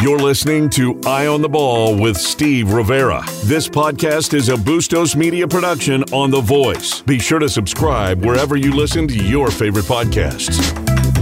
You're listening to Eye on the Ball with Steve Rivera. This podcast is a Bustos Media production on The Voice. Be sure to subscribe wherever you listen to your favorite podcasts.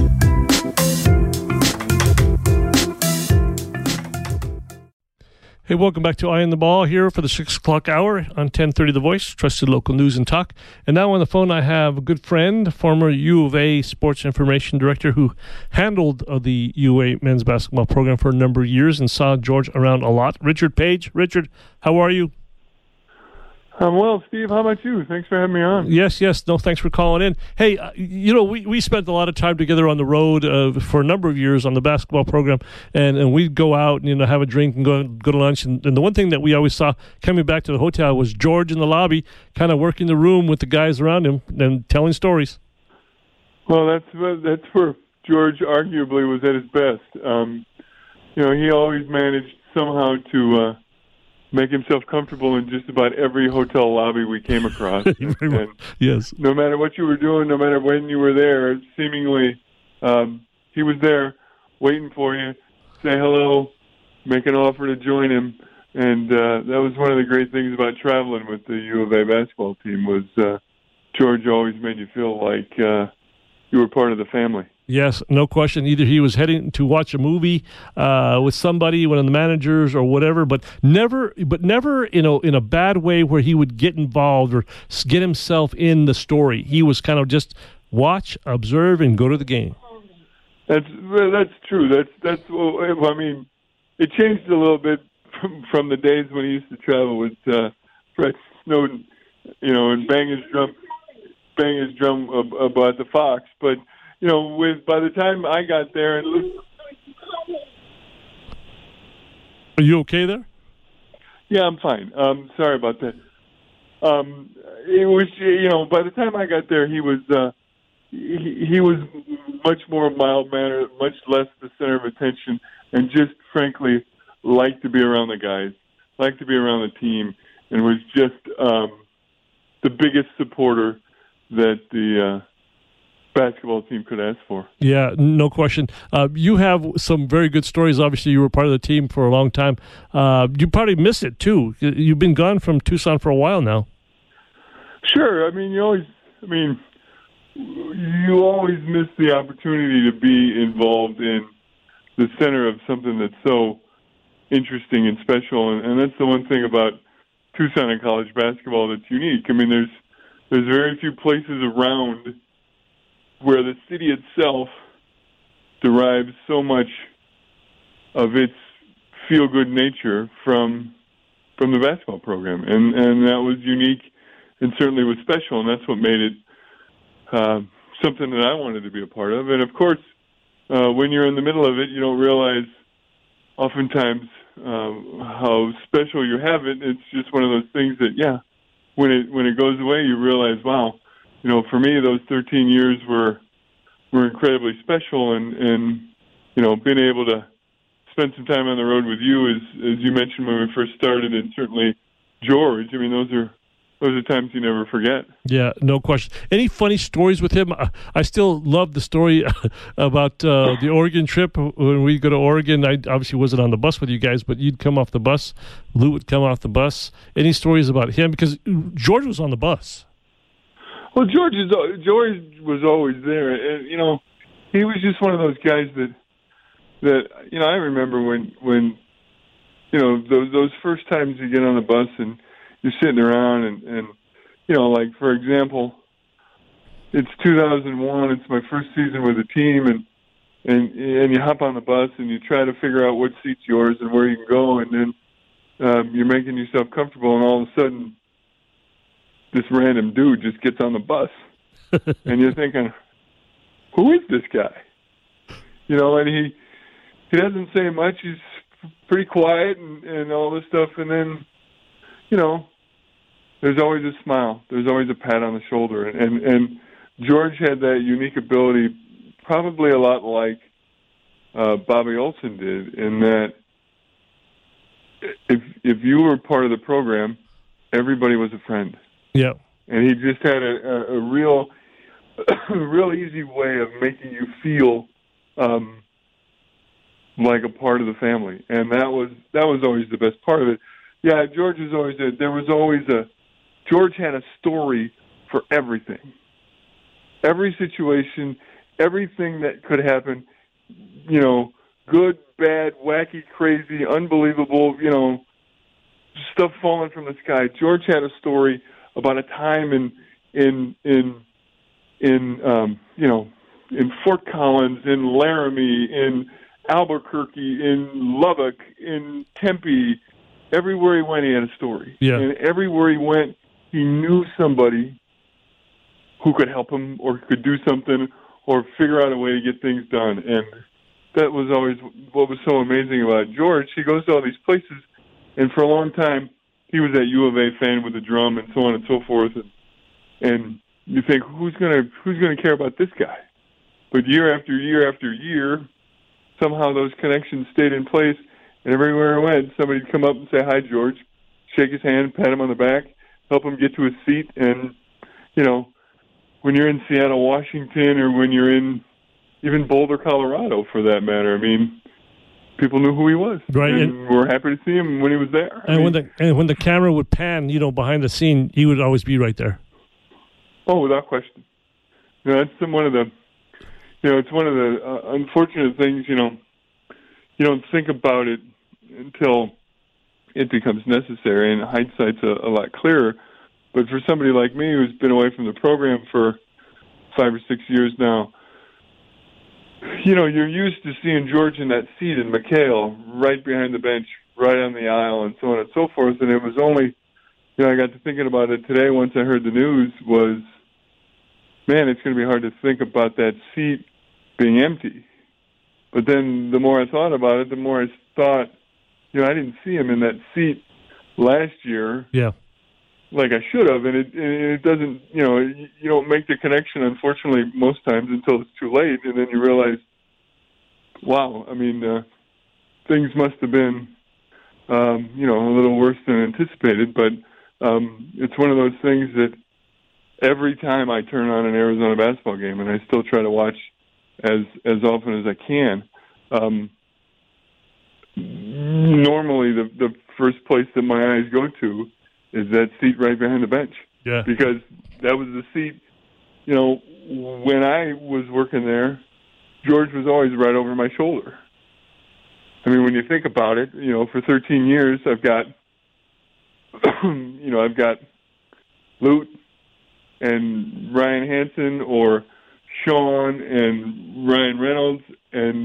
Hey, welcome back to Eye on the Ball here for the 6 o'clock hour on 1030 The Voice, trusted local news and talk. And now on the phone I have a good friend, former U of A sports information director who handled the U of A men's basketball program for a number of years and saw George around a lot. Richard Page. Richard, how are you? I'm well, Steve. How about you? Thanks for having me on. Yes. No, thanks for calling in. Hey, we spent a lot of time together on the road for a number of years on the basketball program, and we'd go out and have a drink and go to lunch. And the one thing that we always saw coming back to the hotel was George in the lobby, kind of working the room with the guys around him and telling stories. Well, that's where George arguably was at his best. He always managed somehow to make himself comfortable in just about every hotel lobby we came across. And yes. No matter what you were doing, no matter when you were there, seemingly he was there waiting for you, say hello, make an offer to join him. And that was one of the great things about traveling with the U of A basketball team was George always made you feel like you were part of the family. Yes, no question. Either he was heading to watch a movie with somebody, one of the managers or whatever, but never in a bad way where he would get involved or get himself in the story. He was kind of just watch, observe, and go to the game. That's true. I mean, it changed a little bit from the days when he used to travel with Fred Snowden, and bang his drum about the Fox, but. By the time I got there, Are you okay there? Yeah, I'm fine. Sorry about that. It was, by the time I got there, he was much more mild-mannered, much less the center of attention, and just frankly liked to be around the guys, liked to be around the team, and was just the biggest supporter that the basketball team could ask for. Yeah, no question. You have some very good stories. Obviously, you were part of the team for a long time. You probably miss it, too. You've been gone from Tucson for a while now. Sure. You always miss the opportunity to be involved in the center of something that's so interesting and special. And that's the one thing about Tucson and college basketball that's unique. There's very few places around where the city itself derives so much of its feel-good nature from the basketball program. And that was unique and certainly was special, and that's what made it something that I wanted to be a part of. And, of course, when you're in the middle of it, you don't realize oftentimes how special you have it. It's just one of those things that, when it goes away, you realize, wow, for me, those 13 years were incredibly special, and being able to spend some time on the road with you, as you mentioned when we first started, and certainly George. Those are times you never forget. Yeah, no question. Any funny stories with him? I still love the story about the Oregon trip. When we go to Oregon, I obviously wasn't on the bus with you guys, but you'd come off the bus. Lou would come off the bus. Any stories about him? Because George was on the bus. Well, George was always there, and he was just one of those guys that I remember when those first times you get on the bus and you're sitting around and like for example, it's 2001, it's my first season with the team, and you hop on the bus and you try to figure out what seat's yours and where you can go, and then you're making yourself comfortable, and all of a sudden, this random dude just gets on the bus, and you're thinking, who is this guy? And he doesn't say much. He's pretty quiet and all this stuff. And then, there's always a smile. There's always a pat on the shoulder. And George had that unique ability, probably a lot like Bobby Olson did, in that if you were part of the program, everybody was a friend. Yeah. And he just had a real real easy way of making you feel like a part of the family, and that was always the best part of it. Yeah, George was always George had a story for everything, every situation, everything that could happen. You know, good, bad, wacky, crazy, unbelievable. You know, stuff falling from the sky. George had a story about a time in Fort Collins, in Laramie, in Albuquerque, in Lubbock, in Tempe. Everywhere he went, he had a story. Yeah. And everywhere he went, he knew somebody who could help him or could do something or figure out a way to get things done. And that was always what was so amazing about George. He goes to all these places, and for a long time, he was that U of A fan with the drum and so on and so forth. And you think, who's gonna care about this guy? But year after year after year, somehow those connections stayed in place, and everywhere I went, somebody'd come up and say, "Hi, George," shake his hand, pat him on the back, help him get to his seat. And, you know, when you're in Seattle, Washington, or when you're in even Boulder, Colorado, for that matter, I mean, people knew who he was. Right. And we're happy to see him when he was there. And when the camera would pan, you know, behind the scene, he would always be right there. Oh, without question. You know, that's one of the, it's one of the unfortunate things, you know, you don't think about it until it becomes necessary, and hindsight's a lot clearer. But for somebody like me who's been away from the program for 5 or 6 years now, you know, you're used to seeing George in that seat in McHale, right behind the bench, right on the aisle, and so on and so forth. And it was only, you know, I got to thinking about it today once I heard the news was, man, it's going to be hard to think about that seat being empty. But then the more I thought about it, the more I thought, you know, I didn't see him in that seat last year. Yeah. Like I should have, and it doesn't, you know, you don't make the connection, unfortunately, most times until it's too late, and then you realize, wow, I mean, things must have been, you know, a little worse than anticipated, but it's one of those things that every time I turn on an Arizona basketball game, and I still try to watch as often as I can, normally the first place that my eyes go to is that seat right behind the bench. Yeah. Because that was the seat, you know, when I was working there, George was always right over my shoulder. I mean, when you think about it, you know, for 13 years, I've got, you know, I've got Lute and Ryan Hansen or Sean and Ryan Reynolds and,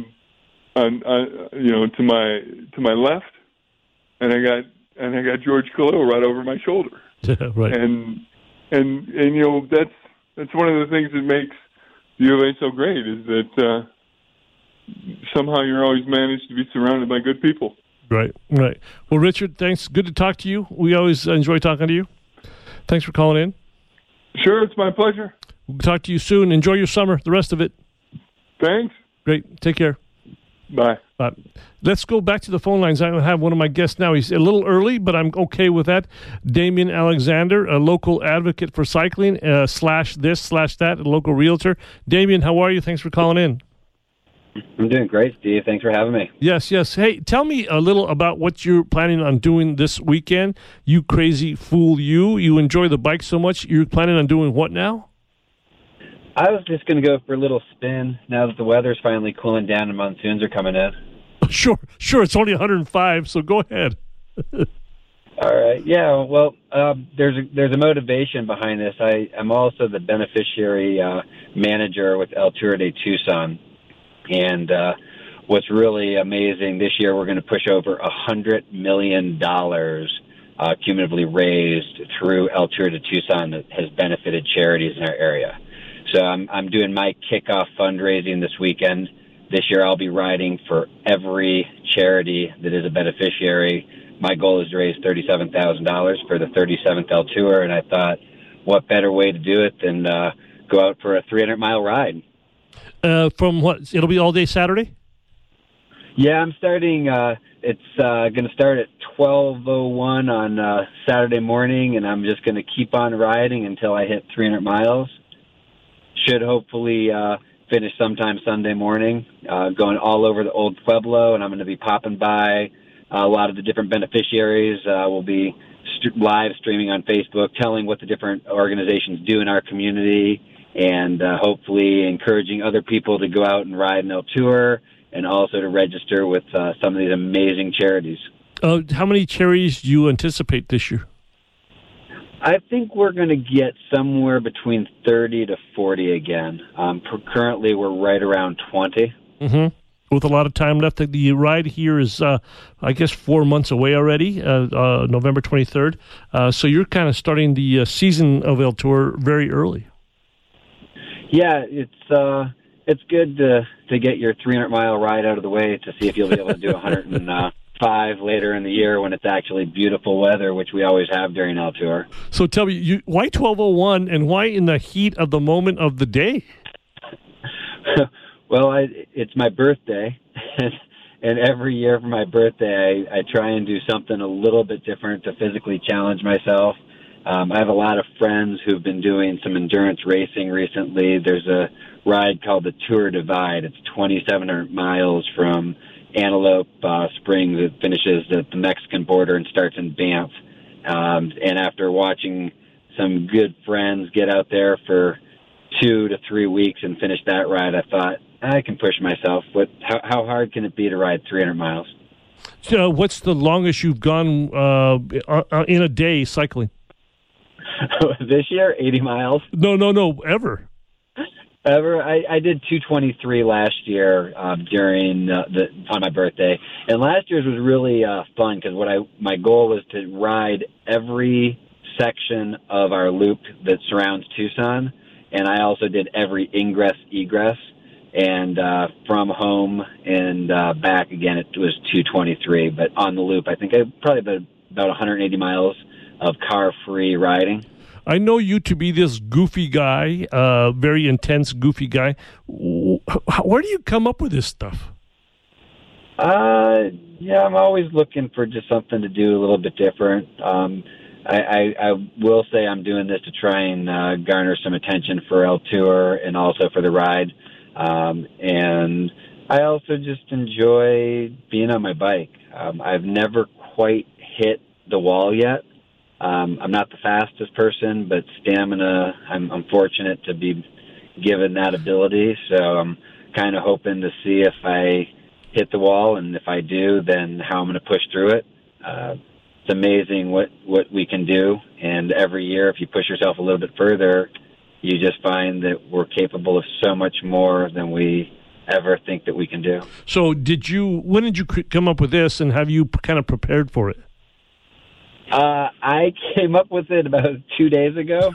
you know, to my left, and I got George Khalil right over my shoulder. Right. And you know, that's one of the things that makes the U of A so great is that somehow you're always managed to be surrounded by good people. Right. Well, Richard, thanks. Good to talk to you. We always enjoy talking to you. Thanks for calling in. Sure, it's my pleasure. We'll talk to you soon. Enjoy your summer, the rest of it. Thanks. Great. Take care. Bye. Let's go back to the phone lines. I have one of my guests now. He's a little early, but I'm okay with that. Damien Alexander, a local advocate for cycling, / that, a local realtor. Damien, how are you? Thanks for calling in. I'm doing great, Steve. Thanks for having me. Yes. Hey, tell me a little about what you're planning on doing this weekend. You crazy fool you. You enjoy the bike so much. You're planning on doing what now? I was just going to go for a little spin now that the weather's finally cooling down and monsoons are coming in. Sure. It's only 105, so go ahead. All right. Yeah, well, there's a motivation behind this. I'm also the beneficiary manager with El Tour de Tucson. And what's really amazing, this year we're going to push over $100 million cumulatively raised through El Tour de Tucson that has benefited charities in our area. So I'm doing my kickoff fundraising this weekend. This year I'll be riding for every charity that is a beneficiary. My goal is to raise $37,000 for the 37th El Tour, and I thought, what better way to do it than go out for a 300-mile ride. From what? It'll be all day Saturday? Yeah, I'm starting. It's going to start at 12:01 on Saturday morning, and I'm just going to keep on riding until I hit 300 miles. Should hopefully finish sometime Sunday morning, going all over the old Pueblo, and I'm going to be popping by a lot of the different beneficiaries. We'll be live streaming on Facebook, telling what the different organizations do in our community, and hopefully encouraging other people to go out and ride an Altour, and also to register with some of these amazing charities. How many charities do you anticipate this year? I think we're going to get somewhere between 30 to 40 again. Currently, we're right around 20. Mm-hmm. With a lot of time left. The ride here is, I guess, 4 months away already, November 23rd. So you're kind of starting the season of Altour very early. Yeah, it's good to get your 300-mile ride out of the way to see if you'll be able to do 105 later in the year when it's actually beautiful weather, which we always have during Altour. So tell me, why 12:01 and why in the heat of the moment of the day? Well, it's my birthday, and every year for my birthday, I try and do something a little bit different to physically challenge myself. I have a lot of friends who've been doing some endurance racing recently. There's a ride called the Tour Divide. It's 2,700 miles from Antelope Springs. It finishes at the Mexican border and starts in Banff. And after watching some good friends get out there for 2 to 3 weeks and finish that ride, I thought, I can push myself. How hard can it be to ride 300 miles? So what's the longest you've gone in a day cycling? This year, 80 miles. No, ever. Ever. I did 223 last year during on my birthday, and last year's was really fun because my goal was to ride every section of our loop that surrounds Tucson, and I also did every ingress egress, and from home and back again it was 223. But on the loop, I think I probably about 180 miles of car-free riding. I know you to be this goofy guy, very intense, goofy guy. Where do you come up with this stuff? Yeah, I'm always looking for just something to do a little bit different. I will say I'm doing this to try and garner some attention for Altour and also for the ride. And I also just enjoy being on my bike. I've never quite hit the wall yet. I'm not the fastest person, but stamina, I'm fortunate to be given that ability. So I'm kind of hoping to see if I hit the wall, and if I do, then how I'm going to push through it. It's amazing what we can do, and every year, if you push yourself a little bit further, you just find that we're capable of so much more than we ever think that we can do. So when did you come up with this, and have you kind of prepared for it? I came up with it about 2 days ago.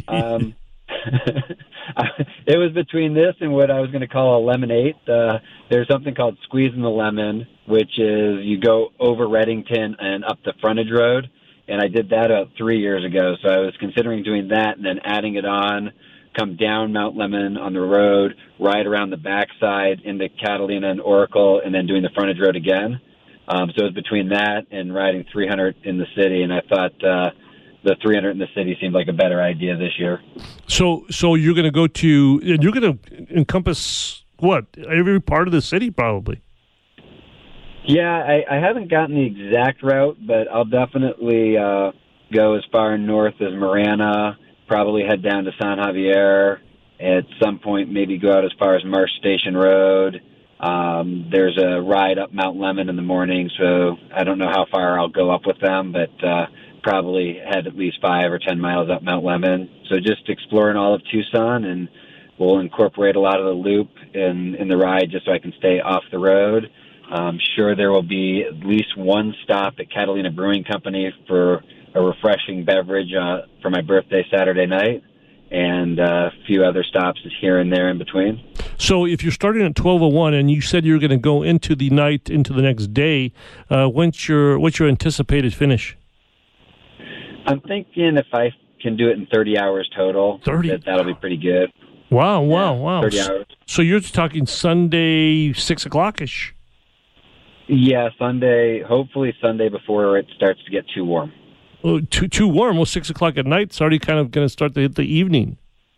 It was between this and what I was going to call a lemonade. There's something called Squeezing the Lemon, which is you go over Reddington and up the frontage road. And I did that about 3 years ago. So I was considering doing that and then adding it on, come down Mount Lemmon on the road, ride around the backside into Catalina and Oracle, and then doing the frontage road again. So it was between that and riding 300 in the city, and I thought the 300 in the city seemed like a better idea this year. So you're going to go to, and you're going to encompass, what, every part of the city probably? Yeah, I haven't gotten the exact route, but I'll definitely go as far north as Marana, probably head down to San Javier, at some point maybe go out as far as Marsh Station Road. There's a ride up Mount Lemmon in the morning, so I don't know how far I'll go up with them, but probably head at least 5 or 10 miles up Mount Lemmon. So just exploring all of Tucson, and we'll incorporate a lot of the loop in the ride just so I can stay off the road. I'm sure there will be at least one stop at Catalina Brewing Company for a refreshing beverage for my birthday Saturday night, and a few other stops here and there in between. So if you're starting at 12:01 and you said you're going to go into the night, into the next day, what's your anticipated finish? I'm thinking if I can do it in 30 hours total, 30? That'll be pretty good. Wow. 30 hours. So you're talking Sunday, 6 o'clock-ish? Yeah, Sunday, hopefully Sunday before it starts to get too warm. Oh, too warm? Well, 6 o'clock at night, it's already kind of going to start the evening.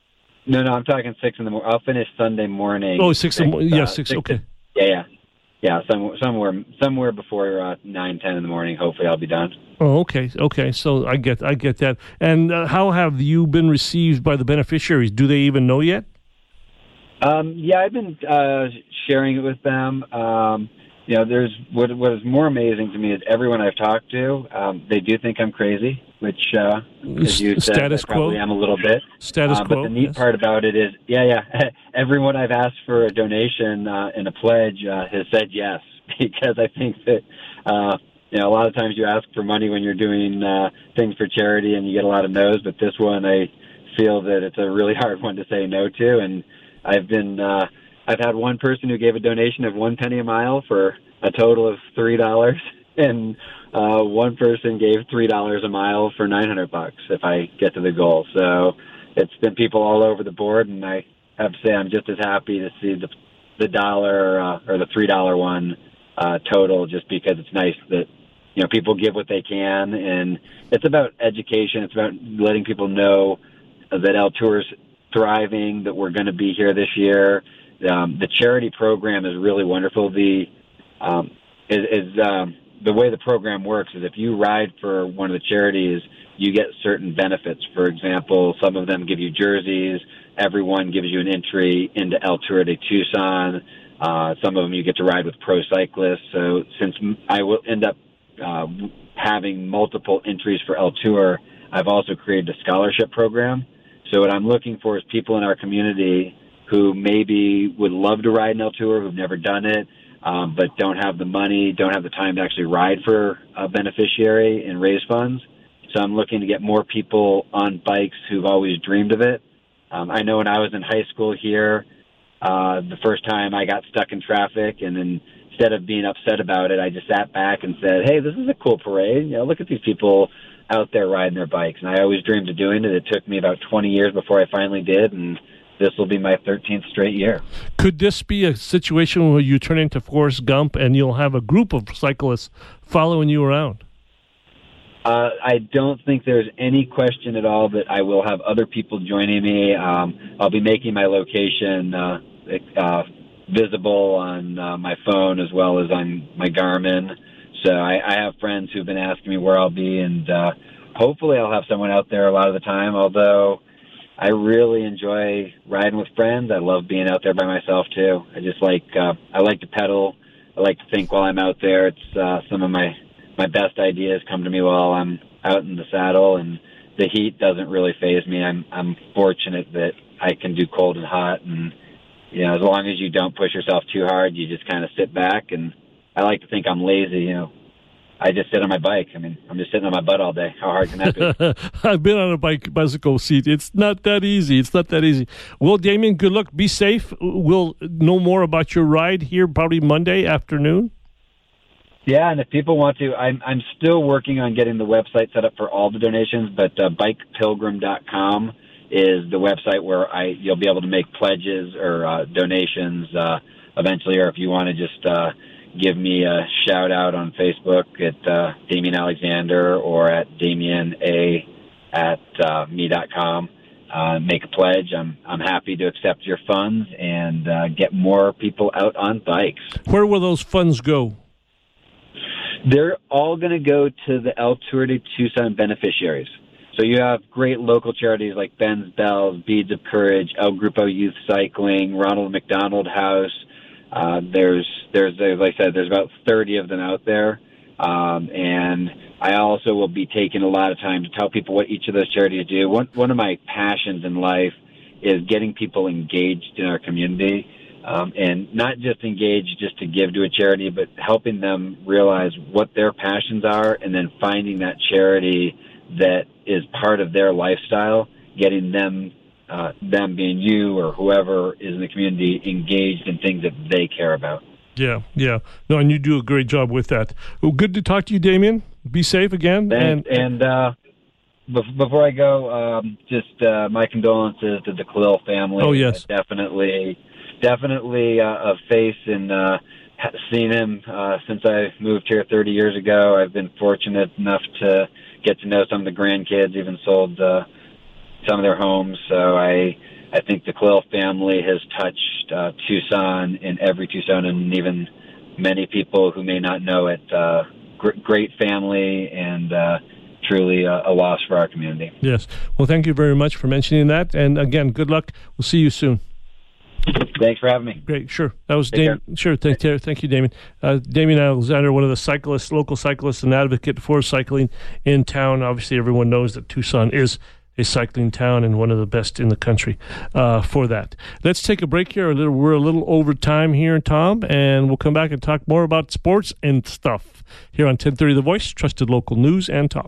No, I'm talking 6 in the morning. I'll finish Sunday morning. Oh, 6 in the morning. Yeah, 6. Okay. Yeah. Somewhere before 9, 10 in the morning. Hopefully, I'll be done. Oh, okay. So I get that. And how have you been received by the beneficiaries? Do they even know yet? Yeah, I've been sharing it with them. There's what is more amazing to me is everyone I've talked to, they do think I'm crazy, which, as you said, I probably am a little bit. Status quo. But the neat part about it is, everyone I've asked for a donation and a pledge has said yes, because I think that, a lot of times you ask for money when you're doing things for charity and you get a lot of no's, but this one I feel that it's a really hard one to say no to, and I've had one person who gave a donation of 1 penny a mile for a total of $3, and one person gave $3 a mile for $900 if I get to the goal. So it's been people all over the board, and I have to say I'm just as happy to see the dollar or the $3 one total, just because it's nice that people give what they can, and it's about education. It's about letting people know that El Tour's thriving, that we're going to be here this year. The charity program is really wonderful. The way the program works is if you ride for one of the charities, you get certain benefits. For example, some of them give you jerseys. Everyone gives you an entry into El Tour de Tucson. Some of them you get to ride with pro cyclists. So since I will end up having multiple entries for El Tour, I've also created a scholarship program. So what I'm looking for is people in our community who maybe would love to ride an El Tour, who've never done it, but don't have the money, don't have the time to actually ride for a beneficiary and raise funds. So I'm looking to get more people on bikes who've always dreamed of it. I know when I was in high school here, the first time I got stuck in traffic, and then instead of being upset about it, I just sat back and said, hey, this is a cool parade. Look at these people out there riding their bikes. And I always dreamed of doing it. It took me about 20 years before I finally did, and this will be my 13th straight year. Could this be a situation where you turn into Forrest Gump and you'll have a group of cyclists following you around? I don't think there's any question at all that I will have other people joining me. I'll be making my location visible on my phone as well as on my Garmin. So I have friends who've been asking me where I'll be, and hopefully I'll have someone out there a lot of the time, although I really enjoy riding with friends. I love being out there by myself, too. I just I like to pedal. I like to think while I'm out there. It's some of my best ideas come to me while I'm out in the saddle, and the heat doesn't really faze me. I'm fortunate that I can do cold and hot, and as long as you don't push yourself too hard, you just kind of sit back, and I like to think I'm lazy, I just sit on my bike. I'm just sitting on my butt all day. How hard can that be? I've been on a bicycle seat. It's not that easy. Well, Damien, good luck. Be safe. We'll know more about your ride here probably Monday afternoon. Yeah, and if people want to, I'm still working on getting the website set up for all the donations, but bikepilgrim.com is the website where you'll be able to make pledges or donations eventually, or if you want to just give me a shout-out on Facebook at Damien Alexander or at DamienA at me.com. Make a pledge. I'm happy to accept your funds and get more people out on bikes. Where will those funds go? They're all going to go to the El Tour de Tucson beneficiaries. So you have great local charities like Ben's Bells, Beads of Courage, El Grupo Youth Cycling, Ronald McDonald House. There's as I said, there's about 30 of them out there. And I also will be taking a lot of time to tell people what each of those charities do. One of my passions in life is getting people engaged in our community. And not just engaged just to give to a charity, but helping them realize what their passions are and then finding that charity that is part of their lifestyle, getting them being you or whoever is in the community engaged in things that they care about. Yeah. No, and you do a great job with that. Well, good to talk to you, Damien. Be safe again. Thanks. And before I go, just my condolences to the Khalil family. Oh, yes. Definitely a face in seeing him since I moved here 30 years ago. I've been fortunate enough to get to know some of the grandkids, even sold some of their homes. So I I think the Quill family has touched Tucson and every Tucson, and even many people who may not know it. Great family, and truly a loss for our community. Yes. Well, thank you very much for mentioning that. And again, good luck. We'll see you soon. Thanks for having me. Great. Sure. That was Damien. Sure. Thank you, Damien. Damien Alexander, one of the cyclists, local cyclists, and advocate for cycling in town. Obviously, everyone knows that Tucson is a cycling town and one of the best in the country for that. Let's take a break here. We're a little over time here, Tom, and we'll come back and talk more about sports and stuff here on 1030 The Voice, trusted local news and talk.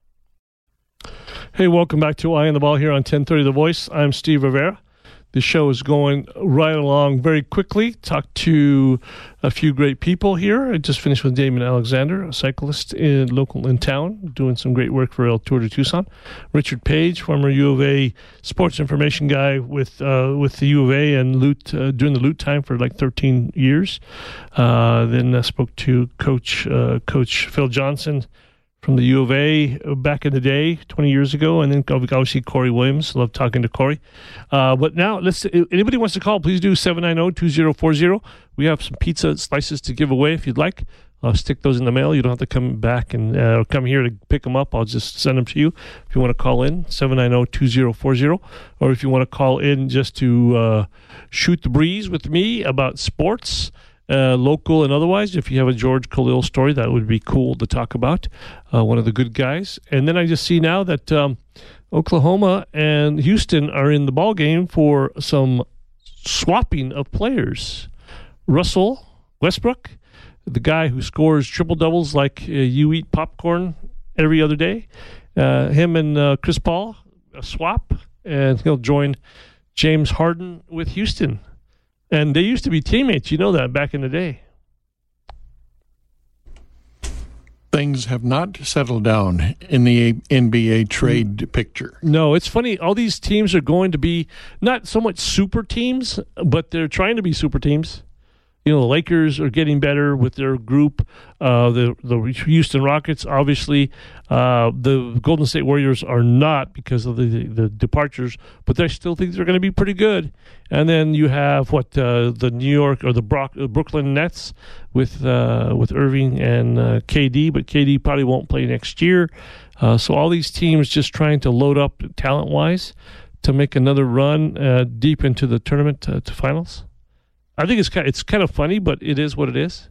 Hey, welcome back to Eye on the Ball here on 1030 The Voice. I'm Steve Rivera. The show is going right along very quickly. Talked to a few great people here. I just finished with Damien Alexander, a cyclist local in town, doing some great work for El Tour de Tucson. Richard Page, former U of A sports information guy with the U of A and during the Lute time for like 13 years. Then I spoke to Coach Phil Johnson from the U of A back in the day, 20 years ago, and then obviously Corey Williams. Love talking to Corey. But now, anybody wants to call, please do 790-2040. We have some pizza slices to give away if you'd like. I'll stick those in the mail. You don't have to come back and come here to pick them up. I'll just send them to you. If you want to call in, 790-2040. Or if you want to call in just to shoot the breeze with me about sports, local and otherwise. If you have a George Khalil story, that would be cool to talk about. One of the good guys. And then I just see now that Oklahoma and Houston are in the ball game for some swapping of players. Russell Westbrook, the guy who scores triple doubles like you eat popcorn every other day. Him and Chris Paul, a swap, and he'll join James Harden with Houston. And they used to be teammates, you know that, back in the day. Things have not settled down in the NBA trade picture. No, it's funny. All these teams are going to be not so much super teams, but they're trying to be super teams. You know, the Lakers are getting better with their group. The Houston Rockets, obviously. The Golden State Warriors are not because of the departures, but I still think they're going to be pretty good. And then you have the New York or the Brooklyn Nets with Irving and KD, but KD probably won't play next year. So all these teams just trying to load up talent-wise to make another run deep into the tournament to finals. I think it's kind of funny, but it is what it is.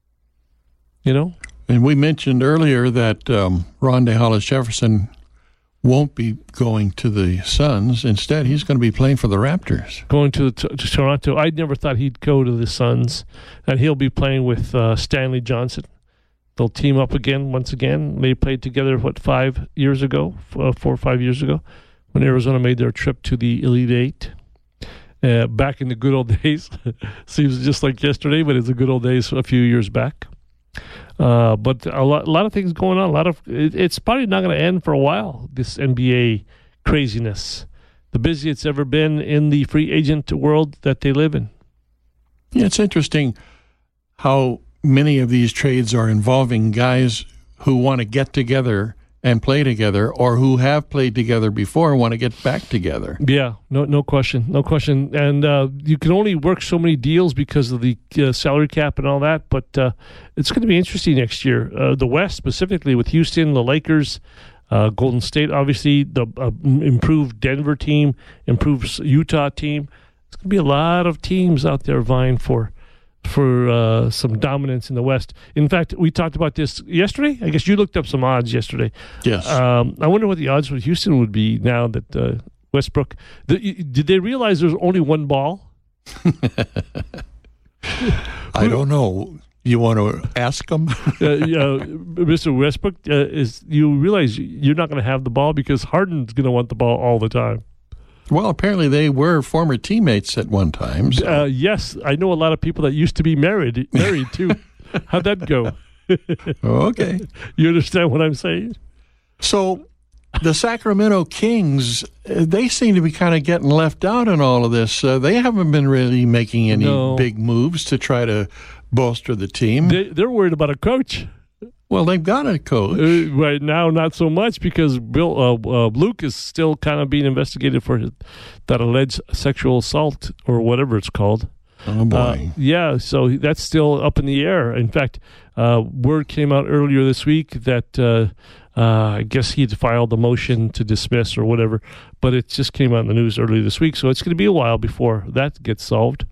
You know? And we mentioned earlier that Rondae Hollis-Jefferson won't be going to the Suns. Instead, he's going to be playing for the Raptors. Going to Toronto. I never thought he'd go to the Suns. And he'll be playing with Stanley Johnson. They'll team up once again. They played together, 5 years ago, 4 or 5 years ago, when Arizona made their trip to the Elite Eight. Back in the good old days. Seems just like yesterday, but it's the good old days a few years back. But a lot of things going on. It's probably not going to end for a while, this NBA craziness. The busiest it's ever been in the free agent world that they live in. Yeah, it's interesting how many of these trades are involving guys who want to get together and play together, or who have played together before and want to get back together. Yeah, no question. And you can only work so many deals because of the salary cap and all that, but it's going to be interesting next year. The West, specifically with Houston, the Lakers, Golden State, obviously, the improved Denver team, improved Utah team. There's going to be a lot of teams out there vying for some dominance in the West. In fact, we talked about this yesterday. I guess you looked up some odds yesterday. Yes. I wonder what the odds for Houston would be now that Westbrook... Did they realize there's only one ball? I don't know. You want to ask them? Mr. Westbrook, you realize you're not going to have the ball because Harden's going to want the ball all the time. Well, apparently they were former teammates at one time. So. Yes, I know a lot of people that used to be married too. How'd that go? Okay. You understand what I'm saying? So the Sacramento Kings, they seem to be kind of getting left out in all of this. They haven't been really making any big moves to try to bolster the team. They're worried about a coach. Well, they've got a coach. Right now, not so much because Luke is still kind of being investigated for that alleged sexual assault or whatever it's called. Oh, boy. Yeah, so that's still up in the air. In fact, word came out earlier this week that I guess he'd filed a motion to dismiss or whatever, but it just came out in the news earlier this week, so it's going to be a while before that gets solved.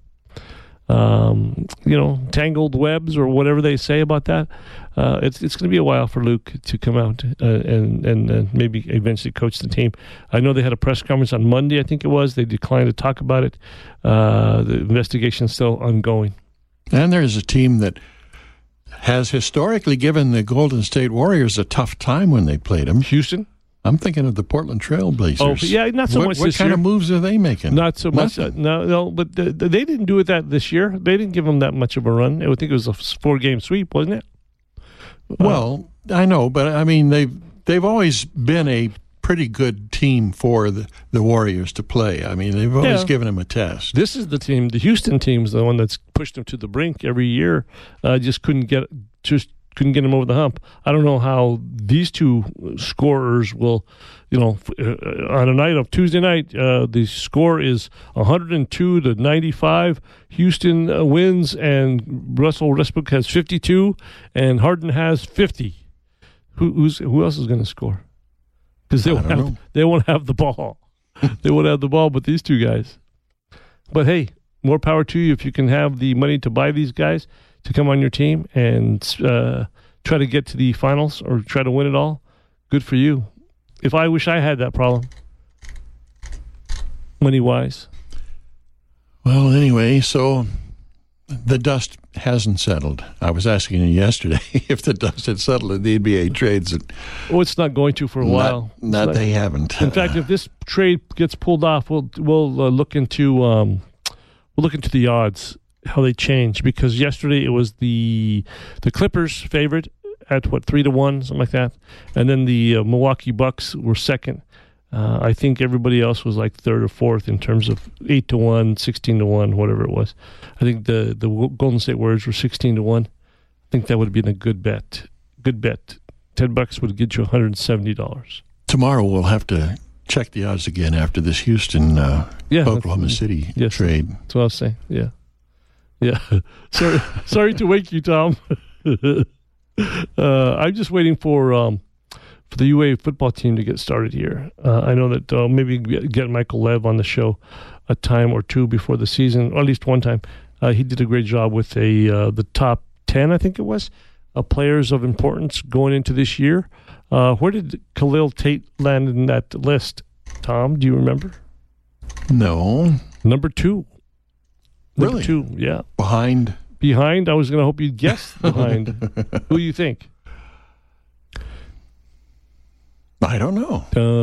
Tangled webs or whatever they say about that. It's going to be a while for Luke to come out and maybe eventually coach the team. I know they had a press conference on Monday, I think it was. They declined to talk about it. The investigation is still ongoing. And there's a team that has historically given the Golden State Warriors a tough time when they played them. Houston? I'm thinking of the Portland Trail Blazers. Oh, yeah, not so much what this kind year. of moves are they making? Not so much. No, but they didn't do it that this year. They didn't give them that much of a run. I think it was a 4-game sweep, wasn't it? Well, I know, but I mean, they've always been a pretty good team for the Warriors to play. I mean, they've always given them a test. This is the team. The Houston team's the one that's pushed them to the brink every year. Just couldn't get them over the hump. I don't know how these two scorers will, on a night of Tuesday night, the score is 102-95. Houston wins, and Russell Westbrook has 52, and Harden has 50. Who else is going to score? Because they won't have the ball. They won't have the ball, but these two guys. But hey, more power to you if you can have the money to buy these guys to come on your team and try to get to the finals or try to win it all. Good for you. I wish I had that problem, money-wise. Well, anyway, so the dust hasn't settled. I was asking you yesterday if the dust had settled in the NBA trades. It's not going to for a while. They haven't. In fact, if this trade gets pulled off, we'll look into the odds, how they change, because yesterday it was the Clippers favorite at 3-1, something like that, and then the Milwaukee Bucks were second. I think everybody else was like third or fourth in terms of 8-1, 16-1, whatever it was. I think the Golden State Warriors were 16-1. I think that would have been a good bet. Good bet. $10 would get you $170. Tomorrow we'll have to check the odds again after this Houston Oklahoma City trade. That's what I was saying. Yeah. Sorry to wake you, Tom. I'm just waiting for the UA football team to get started here. I know that maybe get Michael Lev on the show a time or two before the season, or at least one time. He did a great job with the top 10, I think it was, players of importance going into this year. Where did Khalil Tate land in that list, Tom? Do you remember? No. Number 2. Really? Number 2, yeah. Behind? I was going to hope you'd guess behind. Who do you think? I don't know.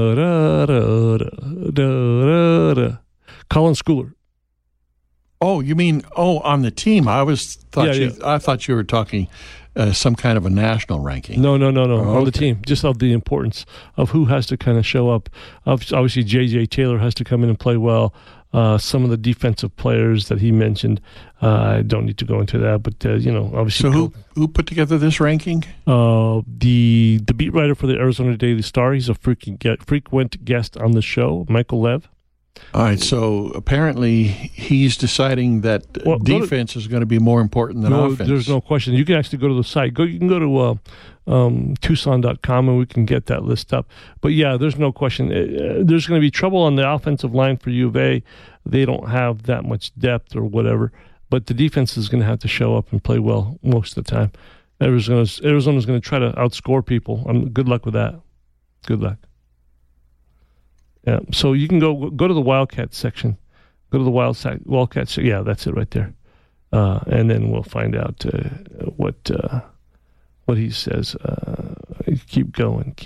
Colin Schooler. Oh, you mean on the team? I thought you were talking some kind of a national ranking. No. On the team, just of the importance of who has to kind of show up. Obviously, J.J. Taylor has to come in and play well. Some of the defensive players that he mentioned, I don't need to go into that, but obviously. So who put together this ranking? The beat writer for the Arizona Daily Star. He's a frequent guest on the show, Michael Lev. All right, so apparently he's deciding that defense is going to be more important than offense. There's no question. You can actually go to the site. You can go to Tucson.com and we can get that list up. But yeah, there's no question. There's going to be trouble on the offensive line for U of A. They don't have that much depth or whatever. But the defense is going to have to show up and play well most of the time. Arizona's going to try to outscore people. Good luck with that. Good luck. Yeah, so you can go to the Wildcat section. Go to the Wildcat section. Yeah, that's it right there. And then we'll find out what he says. Keep going.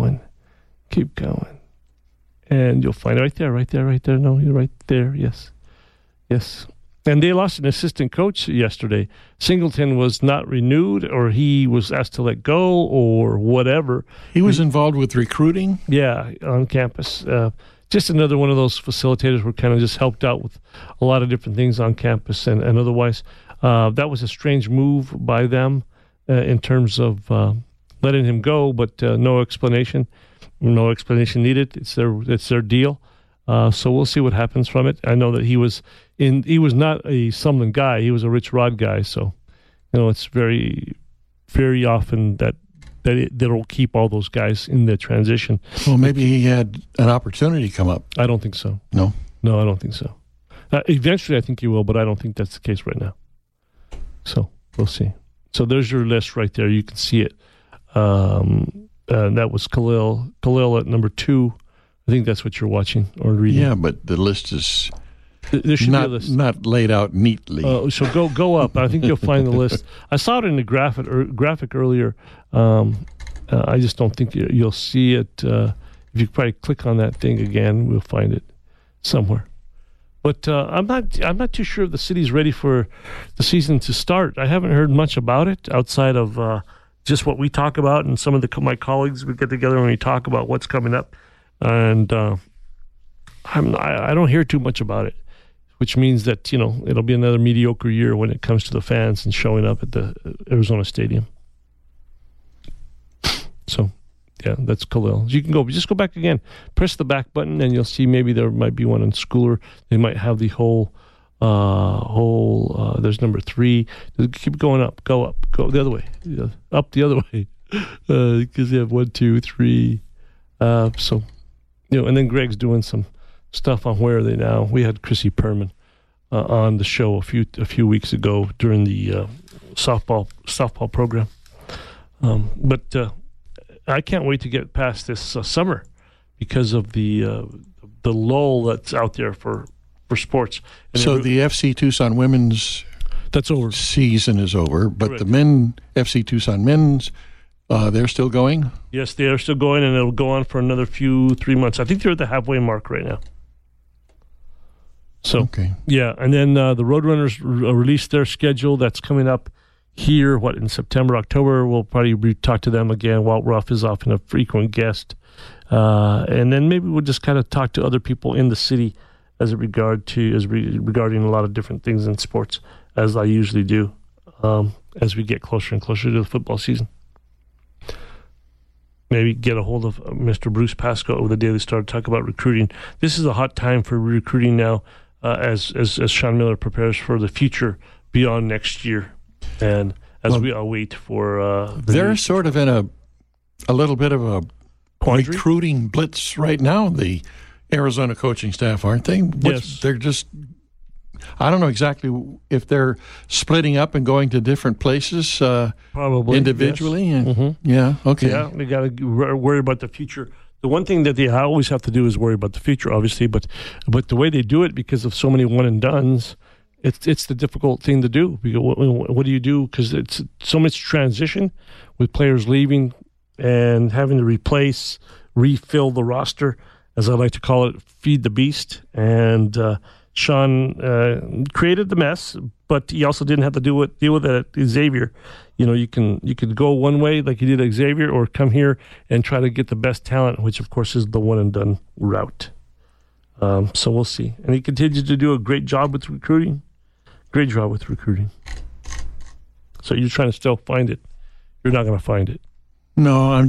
And you'll find it right there. No, you're right there. Yes. And they lost an assistant coach yesterday. Singleton was not renewed, or he was asked to let go, or whatever. He was involved with recruiting? Yeah, on campus. Just another one of those facilitators who kind of just helped out with a lot of different things on campus and otherwise. That was a strange move by them in terms of letting him go, but no explanation needed. It's their deal. So we'll see what happens from it. I know that he was not a Sumlin guy. He was a Rich Rod guy. So, it's very, very often that they'll keep all those guys in the transition. Well, maybe he had an opportunity come up. I don't think so. No, I don't think so. Eventually, I think he will, but I don't think that's the case right now. So we'll see. So there's your list right there. You can see it. That was Khalil at number 2. I think that's what you're watching or reading. Yeah, but the list is there should be a list. Not laid out neatly. So go up. I think you'll find the list. I saw it in the graphic earlier. I just don't think you'll see it. If you probably click on that thing again, we'll find it somewhere. But I'm not too sure if the city's ready for the season to start. I haven't heard much about it outside of just what we talk about, and some of my colleagues we get together and we talk about what's coming up. And I don't hear too much about it, which means that it'll be another mediocre year when it comes to the fans and showing up at the Arizona Stadium. So, yeah, that's Khalil. You can just go back again, press the back button, and you'll see maybe there might be one in Schooler. They might have the whole. There's number 3. Keep going up. Go the other way. Up the other way, because you have 1, 2, 3. So. And then Greg's doing some stuff on Where Are They Now. We had Chrissy Perman on the show a few weeks ago during the softball program. But I can't wait to get past this summer because of the lull that's out there for sports. And so the FC Tucson women's that's over. Season is over, but Correct. the FC Tucson men's. They're still going? Yes, they are still going, and it'll go on for another 3 months. I think they're at the halfway mark right now. So, okay. Yeah, and then the Roadrunners released their schedule. That's coming up here, in September, October. We'll probably talk to them again. Walt Ruff is often a frequent guest. And then maybe we'll just kind of talk to other people in the city regarding a lot of different things in sports, as I usually do, as we get closer and closer to the football season. Maybe get a hold of Mr. Bruce Pascoe over the Daily Star to talk about recruiting. This is a hot time for recruiting now, as Sean Miller prepares for the future beyond next year, and we all wait for. They're sort of in a little bit of a quandary? Recruiting blitz right now. The Arizona coaching staff, aren't they? Yes, they're just. I don't know exactly if they're splitting up and going to different places, probably individually. Yes. And, Yeah, okay. Yeah, they got to worry about the future. The one thing that they always have to do is worry about the future, obviously. But the way they do it, because of so many one and dones, it's the difficult thing to do. Because what do you do? Because it's so much transition with players leaving and having to refill the roster, as I like to call it, feed the beast. And Sean created the mess, but he also didn't have to deal with it at Xavier. You could go one way like he did at Xavier, or come here and try to get the best talent, which of course is the one and done route. So we'll see. And he continues to do a great job with recruiting. Great job with recruiting. So you're trying to still find it. You're not going to find it. No,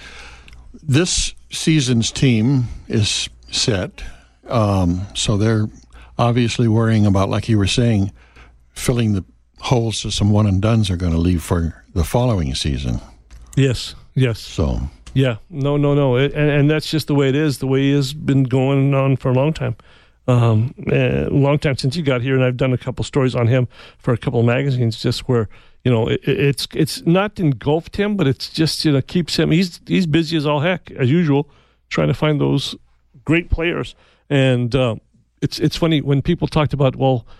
this season's team is set. So they're obviously worrying about, like you were saying, filling the holes that some one and dones are going to leave for the following season. Yes. So. Yeah. No. And that's just the way it is. The way it has been going on for a long time. A long time since he got here, and I've done a couple stories on him for a couple of magazines, just where it's not engulfed him, but it's just keeps him. He's busy as all heck, as usual, trying to find those great players. And it's funny when people talked about,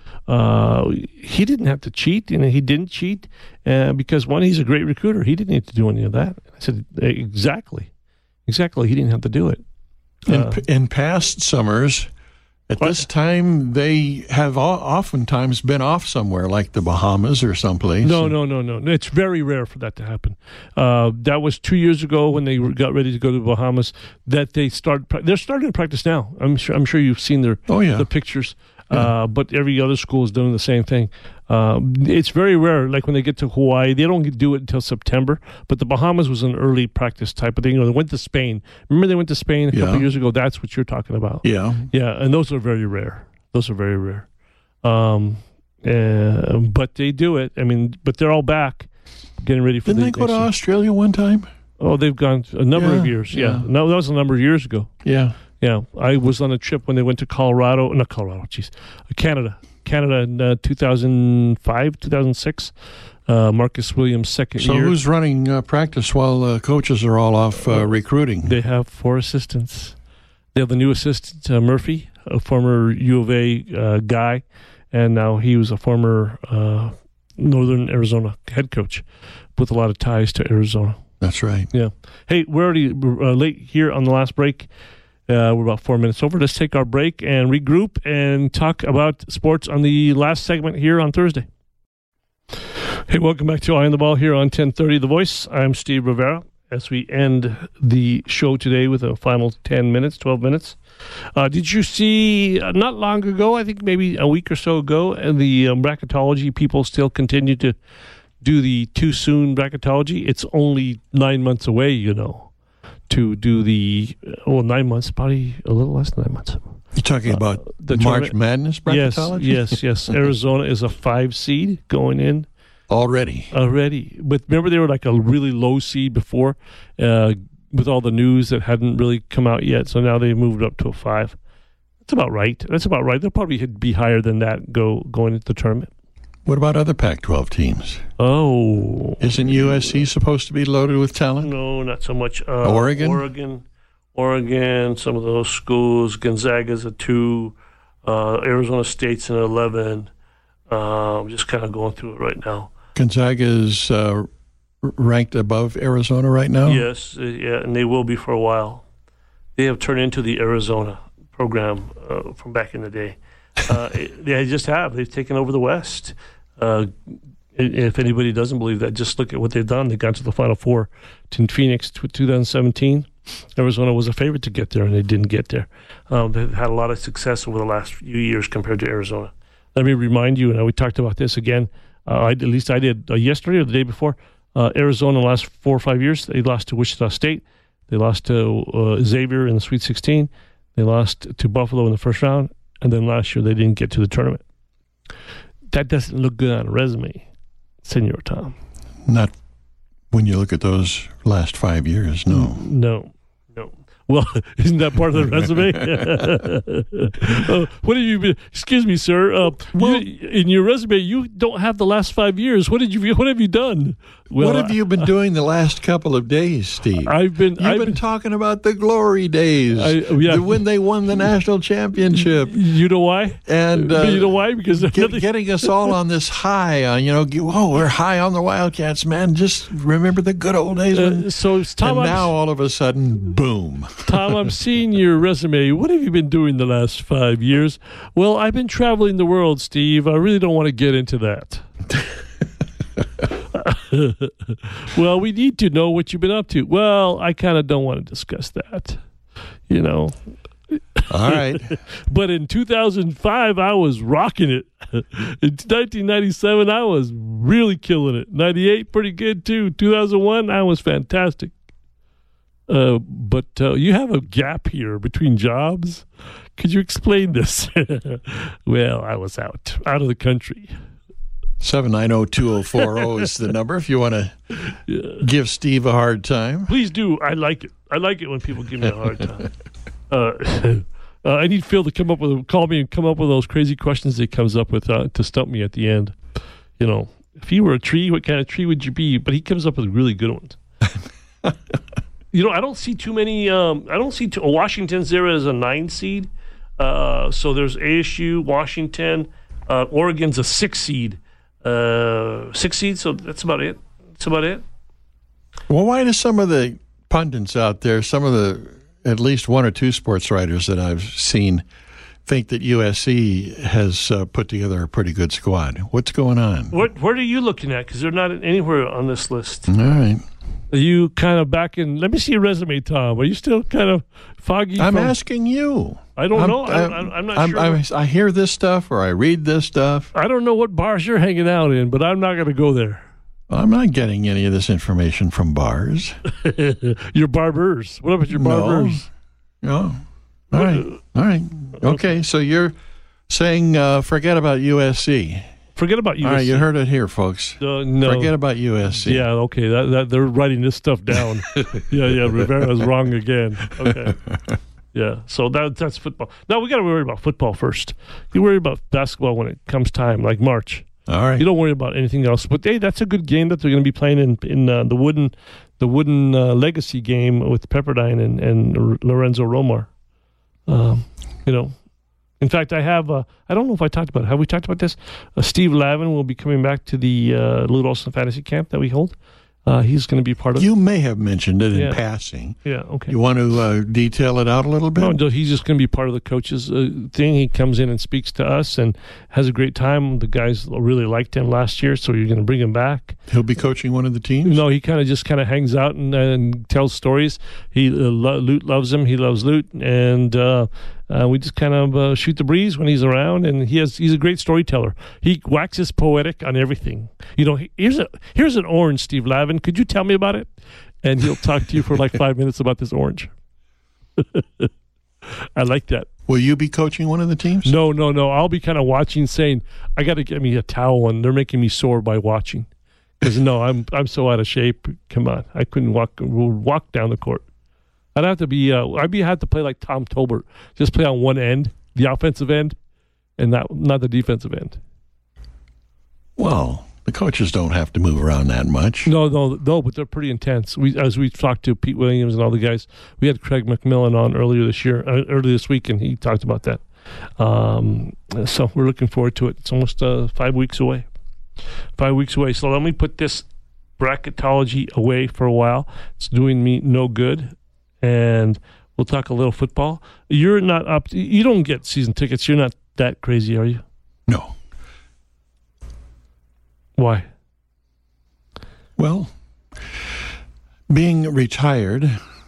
he didn't have to cheat. He didn't cheat because, one, he's a great recruiter. He didn't need to do any of that. I said, exactly. He didn't have to do it. In past summers, at this time, they have oftentimes been off somewhere, like the Bahamas or someplace. No. It's very rare for that to happen. That was 2 years ago when they got ready to go to the Bahamas. That they're starting to practice now. I'm sure you've seen the pictures. But every other school is doing the same thing. It's very rare. Like when they get to Hawaii, they don't do it until September. But the Bahamas was an early practice type of thing. They went to Spain. Remember they went to Spain a couple of years ago? That's what you're talking about. Yeah. Yeah, and those are very rare. But they do it. I mean, but they're all back, getting ready for. Didn't they go to Australia one time? Oh, they've gone a number of years. Yeah. No, that was a number of years ago. Yeah. Yeah. I was on a trip when they went to Canada. Canada in 2005, 2006. Marcus Williams' second year. So who's running practice while coaches are all off recruiting? They have 4 assistants. They have the new assistant, Murphy, a former U of A guy, and now he was a former Northern Arizona head coach with a lot of ties to Arizona. That's right. Yeah. Hey, we're already late here on the last break. We're about 4 minutes over. Let's take our break and regroup and talk about sports on the last segment here on Thursday. Hey, welcome back to Eye on the Ball here on 1030 The Voice. I'm Steve Rivera. As we end the show today with a final 12 minutes. Did you see, not long ago, I think maybe a week or so ago, the bracketology people still continue to do the too soon bracketology? It's only 9 months away, to do the 9 months, probably a little less than 9 months. You're talking about the March Madness bracketology? Yes. Arizona is a 5 seed going in. Already. But remember they were like a really low seed before with all the news that hadn't really come out yet. So now they moved up to a 5. That's about right. They'll probably be higher than that going into the tournament. What about other Pac-12 teams? Oh. Isn't USC supposed to be loaded with talent? No, not so much. Oregon, some of those schools. Gonzaga's a 2. Arizona State's an 11. I'm just kind of going through it right now. Gonzaga is ranked above Arizona right now? Yes, and they will be for a while. They have turned into the Arizona program from back in the day. They just have. They've taken over the West. If anybody doesn't believe that, just look at what they've done. They got to the Final Four in Phoenix 2017. Arizona was a favorite to get there, and they didn't get there. They've had a lot of success over the last few years compared to Arizona. Let me remind you, and we talked about this again, at least I did yesterday or the day before, Arizona the last 4 or 5 years, they lost to Wichita State. They lost to Xavier in the Sweet 16. They lost to Buffalo in the first round. And then last year, they didn't get to the tournament. That doesn't look good on a resume, Senor Tom. Not when you look at those last 5 years, no. No. Well, isn't that part of the resume? What have you been? Excuse me, sir. In your resume, you don't have the last 5 years. What have you done? Well, what have you been doing the last couple of days, Steve? I've been talking about the glory days, when they won the national championship. You know why? And you know why? Because getting us all on this high on, we're high on the Wildcats, man. Just remember the good old days. Now all of a sudden, boom. Tom, I'm seeing your resume. What have you been doing the last 5 years? Well, I've been traveling the world, Steve. I really don't want to get into that. Well, we need to know what you've been up to. Well, I kind of don't want to discuss that, All right. But in 2005, I was rocking it. In 1997, I was really killing it. 98, pretty good, too. 2001, I was fantastic. But you have a gap here between jobs. Could you explain this? Well, I was out of the country. 790-2040 is the number if you want to give Steve a hard time. Please do. I like it. I like it when people give me a hard time. I need Phil to call me and come up with those crazy questions he comes up with to stump me at the end. If you were a tree, what kind of tree would you be? But he comes up with really good ones. I don't see too many. Washington's there as a 9 seed. So there's ASU, Washington, Oregon's a 6 seed. 6 seed. So that's about it. Well, why do some of the pundits out there, some of the at least 1 or 2 sports writers that I've seen, think that USC has put together a pretty good squad? What's going on? What are you looking at? Because they're not anywhere on this list. All right. Are you kind of back in? Let me see your resume, Tom. Are you still kind of foggy? I'm asking you. I don't know. I'm not sure. I hear this stuff or I read this stuff. I don't know what bars you're hanging out in, but I'm not going to go there. I'm not getting any of this information from bars. Your barbers. What about your barbers? No. All right. Okay, so you're saying forget about USC. Forget about USC. All right, you heard it here, folks. No. Forget about USC. Yeah, okay. That they're writing this stuff down. yeah. Rivera's wrong again. Okay. Yeah, so that's football. Now we got to worry about football first. You worry about basketball when it comes time, like March. All right. You don't worry about anything else. But hey, that's a good game that they're going to be playing in the wooden legacy game with Pepperdine and Lorenzo Romar. In fact, I have. I don't know if I talked about it. Have we talked about this? Steve Lavin will be coming back to the Lute Olson Fantasy Camp that we hold. He's going to be part of it. You may have mentioned it in passing. Yeah, okay. You want to detail it out a little bit? No, he's just going to be part of the coaches thing. He comes in and speaks to us and has a great time. The guys really liked him last year, so you're going to bring him back. He'll be coaching one of the teams? No, he kind of hangs out and tells stories. Lute loves him. He loves Lute, and we just kind of shoot the breeze when he's around, and he's a great storyteller. He waxes poetic on everything. Here's an orange, Steve Lavin. Could you tell me about it? And he'll talk to you for like 5 minutes about this orange. I like that. Will you be coaching one of the teams? No. I'll be kind of watching, saying, I got to get me a towel, and they're making me sore by watching. Because I'm so out of shape. Come on, I couldn't walk down the court. I'd have to be. I'd have to play like Tom Tolbert, just play on one end, the offensive end, and not the defensive end. Well, the coaches don't have to move around that much. No, but they're pretty intense. As we talked to Pete Williams and all the guys, we had Craig McMillan on earlier this week, and he talked about that. So we're looking forward to it. It's almost 5 weeks away. 5 weeks away. So let me put this bracketology away for a while. It's doing me no good. And we'll talk a little football. You're not up. You don't get season tickets. You're not that crazy, are you? No. Why? Well, being retired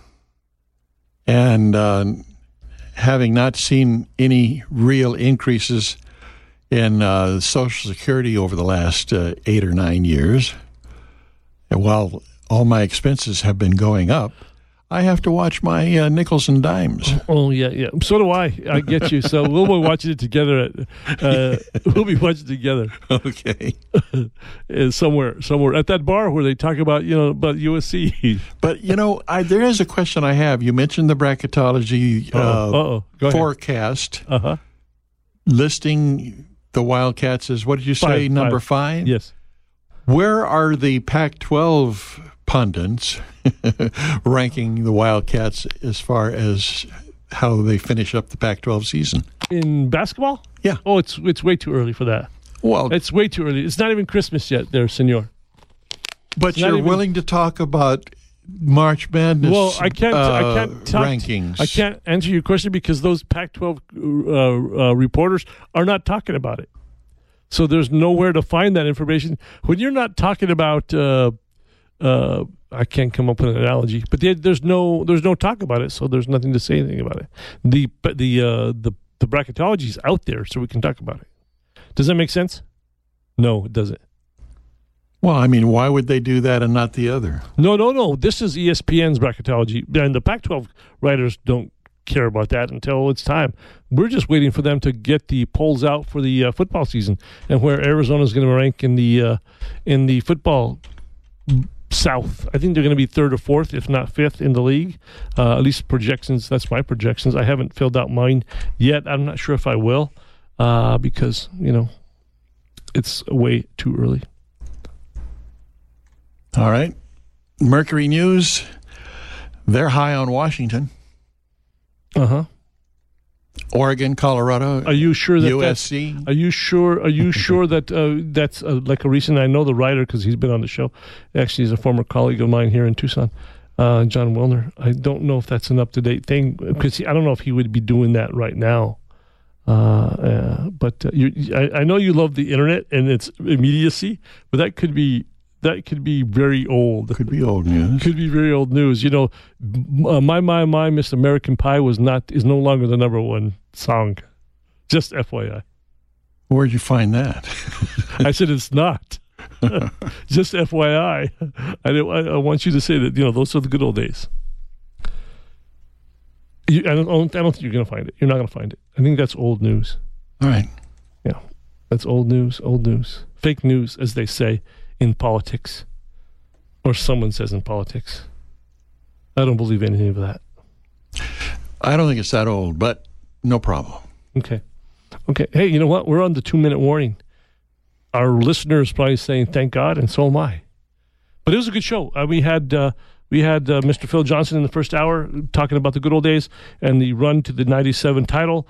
and having not seen any real increases in Social Security over the last 8 or 9 years, and while all my expenses have been going up, I have to watch my nickels and dimes. Oh, yeah. So do I. I get you. So we'll be watching it together. We'll be watching together. Okay. somewhere at that bar where they talk about about USC. But there is a question I have. You mentioned the bracketology forecast, listing the Wildcats as, what did you say, number 5? Yes. Where are the Pac-12 pundits ranking the Wildcats as far as how they finish up the Pac-12 season? In basketball? Yeah. Oh, it's way too early for that. Well, it's way too early. It's not even Christmas yet there, senor. But you're willing to talk about March Madness I can't rankings. I can't answer your question because those Pac-12 reporters are not talking about it. So there's nowhere to find that information. When you're not talking about I can't come up with an analogy, but there's no talk about it, so there's nothing to say anything about it. The bracketology is out there, so we can talk about it. Does that make sense? No, it doesn't. Well, I mean, why would they do that and not the other? No. This is ESPN's bracketology, and the Pac-12 writers don't care about that until it's time. We're just waiting for them to get the polls out for the football season and where Arizona is going to rank in the football South. I think they're going to be 3rd or 4th, if not 5th, in the league. At least projections. That's my projections. I haven't filled out mine yet. I'm not sure if I will because it's way too early. All right. Mercury News, they're high on Washington. Oregon, Colorado. Are you sure that USC? Are you sure that that's like a recent? I know the writer because he's been on the show. Actually, he's a former colleague of mine here in Tucson, John Wilner. I don't know if that's an up-to-date thing because I don't know if he would be doing that right now. But I know you love the internet and its immediacy, but that could be that could be very old. Could be old news. Could be very old news. You know, My, Miss American Pie is no longer the number one song. Just FYI. Where'd you find that? I said it's not. Just FYI. I want you to say that, those are the good old days. I don't think you're going to find it. You're not going to find it. I think that's old news. All right. Yeah. That's old news. Fake news, as they say in politics. Or someone says in politics. I don't believe anything of that. I don't think it's that old, but no problem. Okay. Hey, you know what? We're on the 2-minute warning. Our listeners probably saying, thank God, and so am I. But it was a good show. We had Mr. Phil Johnson in the first hour talking about the good old days and the run to the 97 title.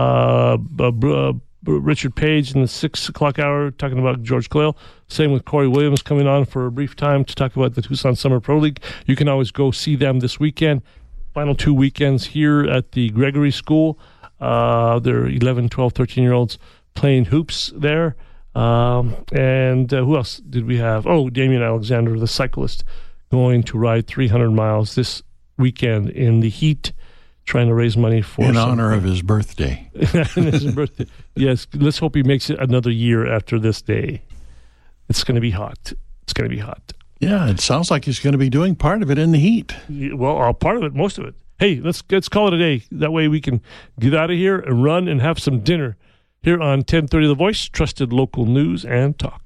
Richard Page in the 6 o'clock hour talking about George Quayle. Same with Corey Williams coming on for a brief time to talk about the Tucson Summer Pro League. You can always go see them this weekend. Final 2 weekends here at the Gregory School. They're 11, 12, 13-year-olds playing hoops there. And who else did we have? Oh, Damian Alexander, the cyclist, going to ride 300 miles this weekend in the heat, trying to raise money for in honor of his birthday. His birthday. Yes, let's hope he makes it another year after this day. It's going to be hot. Yeah, it sounds like he's going to be doing part of it in the heat. Well, part of it, most of it. Hey, let's call it a day. That way we can get out of here and run and have some dinner here on 1030 The Voice, trusted local news and talk.